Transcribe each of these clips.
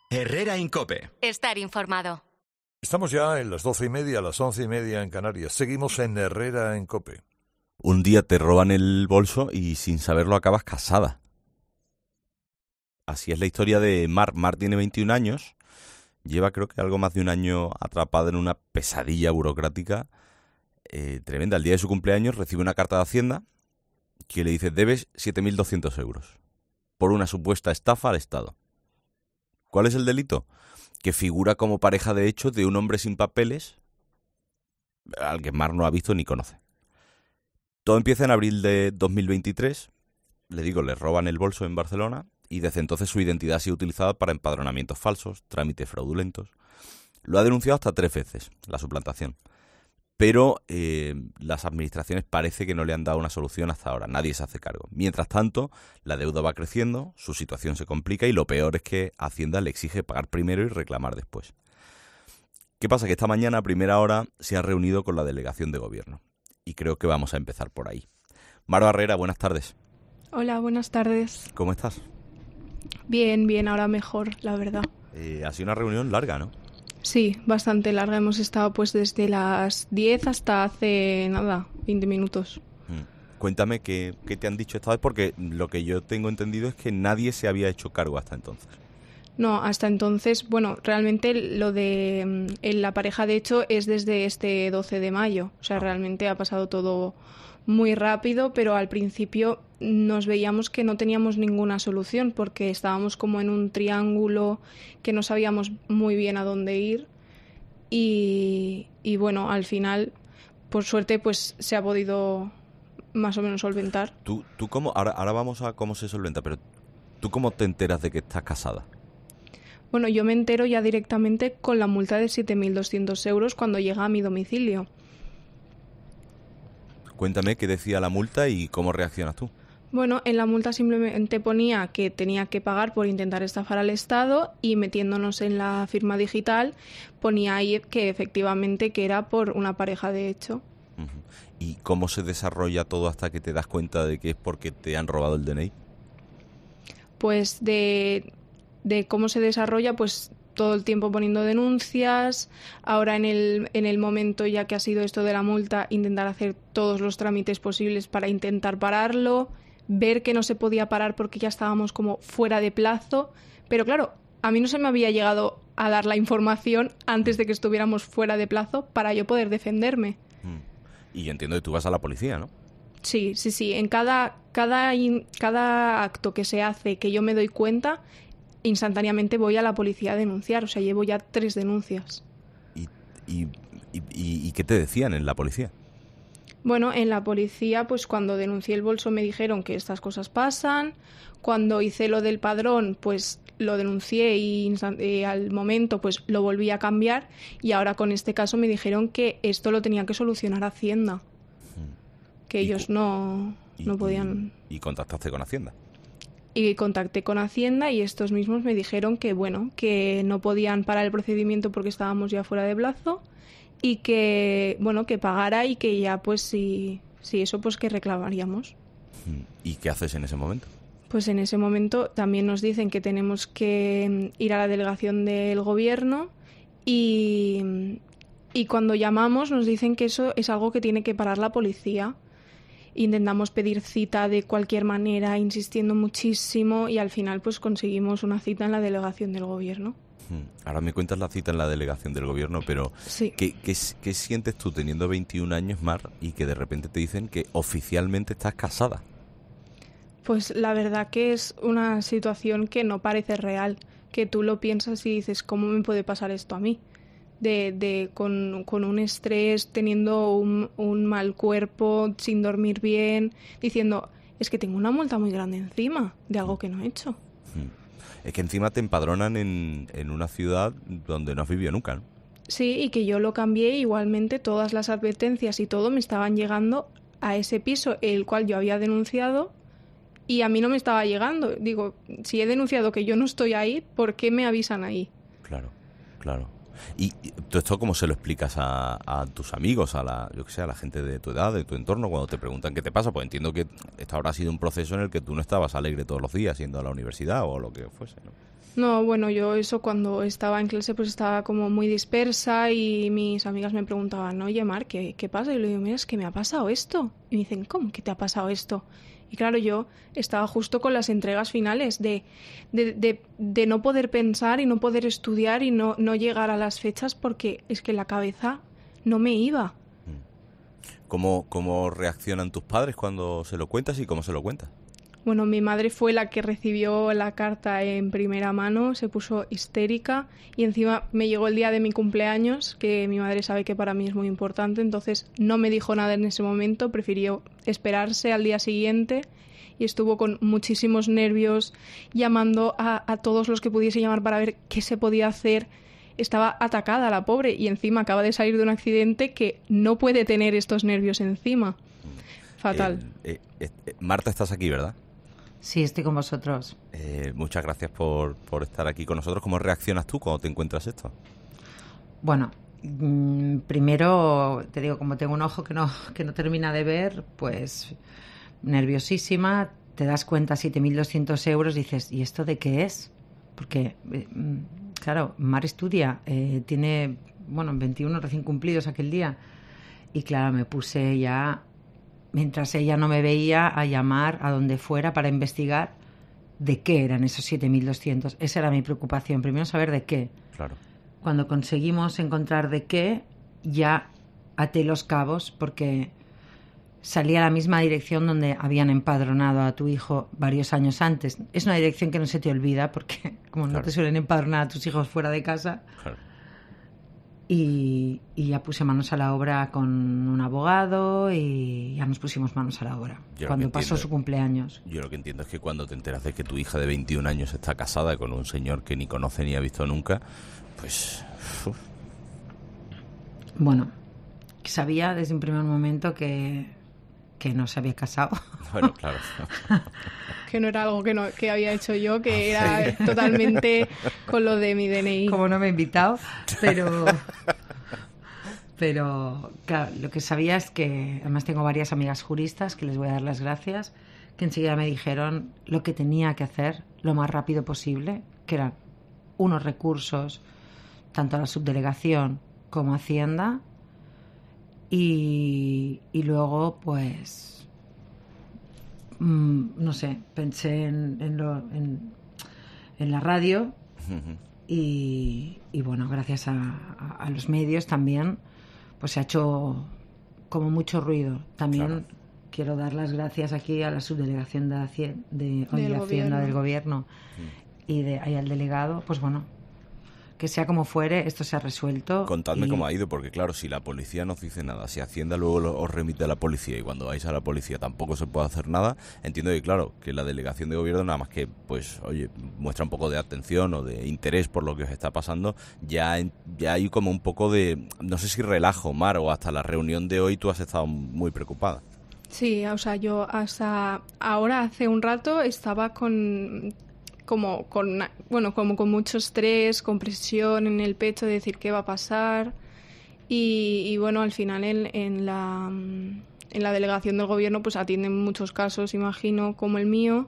Herrera en COPE. Estar informado. Estamos ya en las 12:30, las 11:30 en Canarias. Seguimos en Herrera en COPE. Un día te roban el bolso y sin saberlo acabas casada. Así es la historia de Mar. Mar tiene 21 años, lleva creo que algo más de un año atrapada en una pesadilla burocrática tremenda. El día de su cumpleaños recibe una carta de Hacienda que le dice: debes 7.200 euros por una supuesta estafa al Estado. ¿Cuál es el delito? Que figura como pareja de hecho de un hombre sin papeles al que Mar no ha visto ni conoce. Todo empieza en abril de 2023. Le roban el bolso en Barcelona y desde entonces su identidad ha sido utilizada para empadronamientos falsos, trámites fraudulentos. Lo ha denunciado hasta 3 veces, la suplantación. Pero las administraciones parece que no le han dado una solución hasta ahora. Nadie se hace cargo. Mientras tanto, la deuda va creciendo, su situación se complica y lo peor es que Hacienda le exige pagar primero y reclamar después. ¿Qué pasa? Que esta mañana a primera hora se ha reunido con la delegación de gobierno. Y creo que vamos a empezar por ahí. Mar Barrera, buenas tardes. Hola, buenas tardes. ¿Cómo estás? Bien, ahora mejor, la verdad. Ha sido una reunión larga, ¿no? Sí, bastante larga. Hemos estado pues desde las 10 hasta hace, 20 minutos. Cuéntame qué te han dicho esta vez, porque lo que yo tengo entendido es que nadie se había hecho cargo hasta entonces. No, hasta entonces, bueno, realmente lo de la pareja de hecho es desde este 12 de mayo. O sea, realmente ha pasado todo muy rápido, pero al principio nos veíamos que no teníamos ninguna solución porque estábamos como en un triángulo que no sabíamos muy bien a dónde ir y bueno, al final, por suerte, pues se ha podido más o menos solventar. ¿Tú cómo? Ahora vamos a cómo se solventa, pero ¿tú cómo te enteras de que estás casada? Bueno, yo me entero ya directamente con la multa de 7.200 euros cuando llega a mi domicilio. Cuéntame qué decía la multa y cómo reaccionas tú. Bueno, en la multa simplemente ponía que tenía que pagar por intentar estafar al Estado y metiéndonos en la firma digital ponía ahí que efectivamente que era por una pareja de hecho. ¿Y cómo se desarrolla todo hasta que te das cuenta de que es porque te han robado el DNI? Pues de cómo se desarrolla, pues todo el tiempo poniendo denuncias. Ahora en el momento ya que ha sido esto de la multa, intentar hacer todos los trámites posibles para intentar pararlo, ver que no se podía parar porque ya estábamos como fuera de plazo. Pero claro, a mí no se me había llegado a dar la información antes de que estuviéramos fuera de plazo para yo poder defenderme. Y yo entiendo que tú vas a la policía, ¿no? Sí. En cada acto que se hace que yo me doy cuenta, instantáneamente voy a la policía a denunciar. O sea, llevo ya 3 denuncias. ¿Y qué te decían en la policía? Bueno, en la policía, pues cuando denuncié el bolso me dijeron que estas cosas pasan. Cuando hice lo del padrón, pues lo denuncié y al momento pues lo volví a cambiar. Y ahora con este caso me dijeron que esto lo tenía que solucionar Hacienda. Que ellos no podían... ¿Y contactaste con Hacienda? Y contacté con Hacienda y estos mismos me dijeron que bueno, que no podían parar el procedimiento porque estábamos ya fuera de plazo y que bueno, que pagara y que ya pues si eso pues que reclamaríamos. ¿Y qué haces en ese momento? Pues en ese momento también nos dicen que tenemos que ir a la delegación del gobierno y cuando llamamos nos dicen que eso es algo que tiene que parar la policía. Intentamos pedir cita de cualquier manera, insistiendo muchísimo y al final pues conseguimos una cita en la delegación del gobierno. Ahora me cuentas la cita en la delegación del gobierno, pero sí. ¿Qué sientes tú teniendo 21 años, Mar, y que de repente te dicen que oficialmente estás casada? Pues la verdad que es una situación que no parece real, que tú lo piensas y dices, ¿cómo me puede pasar esto a mí? Con un estrés, teniendo un mal cuerpo, sin dormir bien, diciendo, es que tengo una multa muy grande encima de algo que no he hecho. Es que encima te empadronan en una ciudad donde no has vivido nunca, ¿no? Sí, y que yo lo cambié igualmente, todas las advertencias y todo me estaban llegando a ese piso, el cual yo había denunciado, y a mí no me estaba llegando. Digo, si he denunciado que yo no estoy ahí, ¿por qué me avisan ahí? Claro. ¿Y tú esto cómo se lo explicas a tus amigos, a la gente de tu edad, de tu entorno, cuando te preguntan qué te pasa? Pues entiendo que esto habrá sido un proceso en el que tú no estabas alegre todos los días yendo a la universidad o lo que fuese, ¿no? No, bueno, yo eso cuando estaba en clase pues estaba como muy dispersa y mis amigas me preguntaban, oye, Mar, ¿qué pasa? Y yo le digo, mira, es que me ha pasado esto. Y me dicen, ¿cómo que te ha pasado esto? Y claro, yo estaba justo con las entregas finales de no poder pensar y no poder estudiar y no llegar a las fechas porque es que la cabeza no me iba. ¿Cómo reaccionan tus padres cuando se lo cuentas y cómo se lo cuentas? Bueno, mi madre fue la que recibió la carta en primera mano, se puso histérica y encima me llegó el día de mi cumpleaños, que mi madre sabe que para mí es muy importante, entonces no me dijo nada en ese momento, prefirió esperarse al día siguiente y estuvo con muchísimos nervios llamando a todos los que pudiese llamar para ver qué se podía hacer. Estaba atacada la pobre y encima acaba de salir de un accidente que no puede tener estos nervios encima. Fatal. Marta, estás aquí, ¿verdad? Sí, estoy con vosotros. Muchas gracias por estar aquí con nosotros. ¿Cómo reaccionas tú cuando te encuentras esto? Bueno, primero te digo, como tengo un ojo que no termina de ver, pues nerviosísima, te das cuenta, 7.200 euros, dices, ¿y esto de qué es? Porque, claro, Mar estudia, tiene, 21 recién cumplidos aquel día, y claro, me puse ya, mientras ella no me veía, a llamar a donde fuera para investigar de qué eran esos 7.200. Esa era mi preocupación, primero saber de qué. Claro. Cuando conseguimos encontrar de qué, ya até los cabos, porque salía a la misma dirección donde habían empadronado a tu hijo varios años antes. Es una dirección que no se te olvida, porque como no te suelen empadronar a tus hijos fuera de casa. Claro. Y ya puse manos a la obra con un abogado y ya nos pusimos manos a la obra cuando pasó su cumpleaños. Yo lo que entiendo es que cuando te enteras de que tu hija de 21 años está casada con un señor que ni conoce ni ha visto nunca, pues... Bueno, sabía desde un primer momento que no se había casado. Bueno, claro. Que no era algo que había hecho yo, que era totalmente con lo de mi DNI. Como no me he invitado, pero claro, lo que sabía es que, además tengo varias amigas juristas que les voy a dar las gracias, que enseguida me dijeron lo que tenía que hacer lo más rápido posible, que eran unos recursos, tanto a la subdelegación como a Hacienda, y luego pues no sé, pensé en la radio y bueno, gracias a los medios también pues se ha hecho como mucho ruido. También claro. Quiero dar las gracias aquí a la subdelegación de Hacienda del Gobierno y al delegado, pues bueno, que sea como fuere, esto se ha resuelto. Contadme cómo ha ido, porque claro, si la policía no os dice nada, si Hacienda luego os remite a la policía y cuando vais a la policía tampoco se puede hacer nada, entiendo que claro, que la delegación de gobierno nada más que, pues, oye, muestra un poco de atención o de interés por lo que os está pasando, ya hay como un poco de, no sé si relajo, Mar, o hasta la reunión de hoy tú has estado muy preocupada. Sí, o sea, yo hasta ahora, hace un rato, estaba con mucho estrés, con presión en el pecho de decir qué va a pasar y bueno, al final en la delegación del gobierno pues atienden muchos casos, imagino, como el mío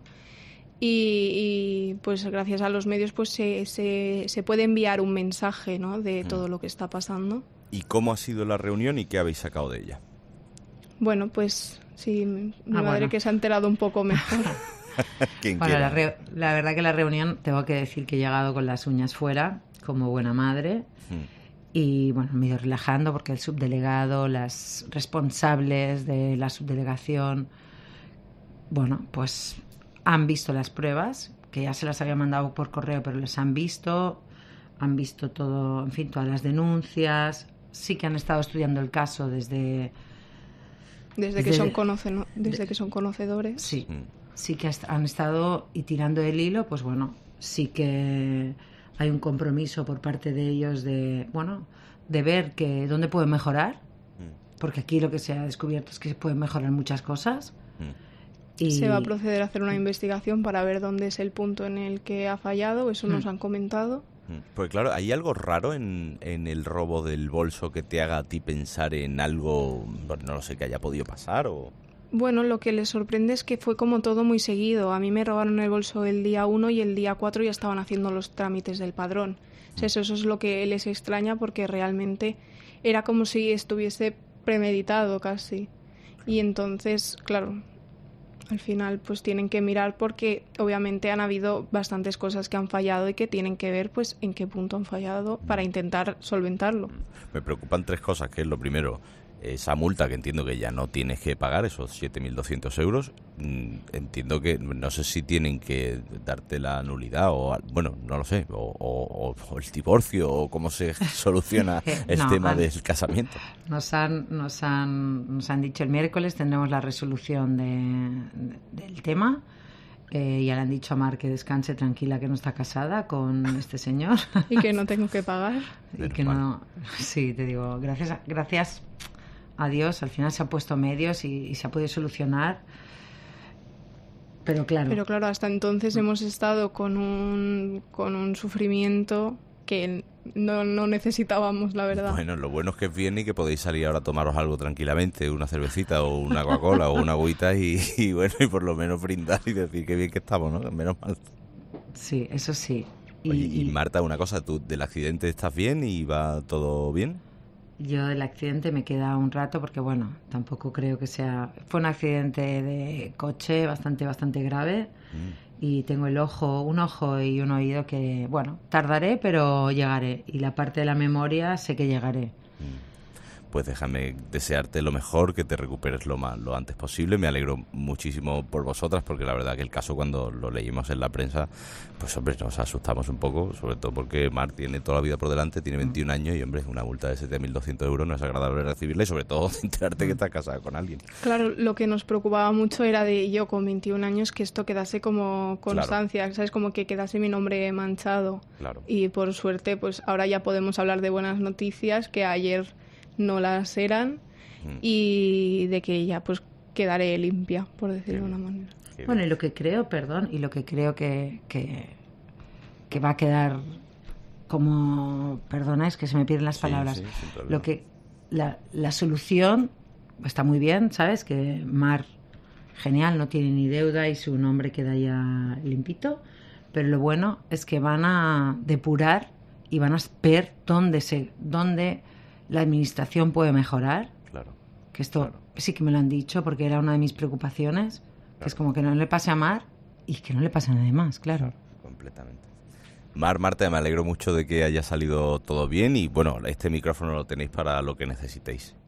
y pues gracias a los medios pues se puede enviar un mensaje, ¿no?, de todo lo que está pasando. ¿Y cómo ha sido la reunión y qué habéis sacado de ella? Bueno, pues sí, mi madre que se ha enterado un poco mejor. Bueno, la verdad que la reunión, tengo que decir que he llegado con las uñas fuera, como buena madre, y bueno, me he ido relajando porque el subdelegado, las responsables de la subdelegación, bueno, pues han visto las pruebas, que ya se las había mandado por correo, pero les han visto todo, en fin, todas las denuncias, sí que han estado estudiando el caso desde que son conocedores. Sí. Sí que han estado y tirando el hilo, pues bueno, sí que hay un compromiso por parte de ellos de ver que dónde pueden mejorar, porque aquí lo que se ha descubierto es que se pueden mejorar muchas cosas. Y se va a proceder a hacer una investigación para ver dónde es el punto en el que ha fallado, eso nos han comentado. Pues claro, ¿hay algo raro en el robo del bolso que te haga a ti pensar en algo, no lo sé, que haya podido pasar o...? Bueno, lo que les sorprende es que fue como todo muy seguido. A mí me robaron el bolso el día 1 y el día 4 ya estaban haciendo los trámites del padrón. O sea, eso es lo que les extraña, porque realmente era como si estuviese premeditado casi. Y entonces, claro, al final pues tienen que mirar, porque obviamente han habido bastantes cosas que han fallado y que tienen que ver pues en qué punto han fallado para intentar solventarlo. Me preocupan 3 cosas, que es lo primero, esa multa que entiendo que ya no tienes que pagar, esos 7.200 euros. Entiendo que no sé si tienen que darte la nulidad o, bueno, no lo sé, o el divorcio, o cómo se soluciona el tema del casamiento. Nos han dicho el miércoles tendremos la resolución del tema. Ya le han dicho a Mar que descanse tranquila, que no está casada con este señor. Y que no tengo que pagar. Y que no, sí, te digo, gracias a Dios, al final se ha puesto medios y se ha podido solucionar. Pero claro, hasta entonces hemos estado con un sufrimiento que no necesitábamos, la verdad. Bueno, lo bueno es que es bien y que podéis salir ahora a tomaros algo tranquilamente, una cervecita o una Coca-Cola o una agüita y bueno, y por lo menos brindar y decir qué bien que estamos, ¿no? Menos mal. Sí, eso sí. Oye, y Marta, una cosa, ¿tú del accidente estás bien y va todo bien? Yo del accidente me queda un rato porque, bueno, tampoco creo que sea... Fue un accidente de coche bastante grave y tengo un ojo y un oído que, bueno, tardaré, pero llegaré. Y la parte de la memoria sé que llegaré. Pues déjame desearte lo mejor, que te recuperes lo antes posible. Me alegro muchísimo por vosotras, porque la verdad que el caso, cuando lo leímos en la prensa, pues hombre, nos asustamos un poco, sobre todo porque Mar tiene toda la vida por delante, tiene 21 años y hombre, una multa de 7.200 euros no es agradable recibirla, y sobre todo enterarte que estás casada con alguien. Claro, lo que nos preocupaba mucho era de yo con 21 años que esto quedase como constancia, claro. ¿Sabes? Como que quedase mi nombre manchado. Claro. Y por suerte, pues ahora ya podemos hablar de buenas noticias, que ayer no las eran, y de que ya pues quedaré limpia, por decirlo de una manera. Bueno, y lo que creo, que va a quedar como, perdona, es que se me pierden las palabras. Sí, lo que la solución está muy bien, ¿sabes? Que Mar, genial, no tiene ni deuda y su nombre queda ya limpito, pero lo bueno es que van a depurar y van a ver dónde la administración puede mejorar. Claro. Que esto sí que me lo han dicho, porque era una de mis preocupaciones. Claro. Que es como que no le pase a Mar y que no le pase a nadie más, claro. Completamente. Marta, me alegro mucho de que haya salido todo bien y bueno, este micrófono lo tenéis para lo que necesitéis.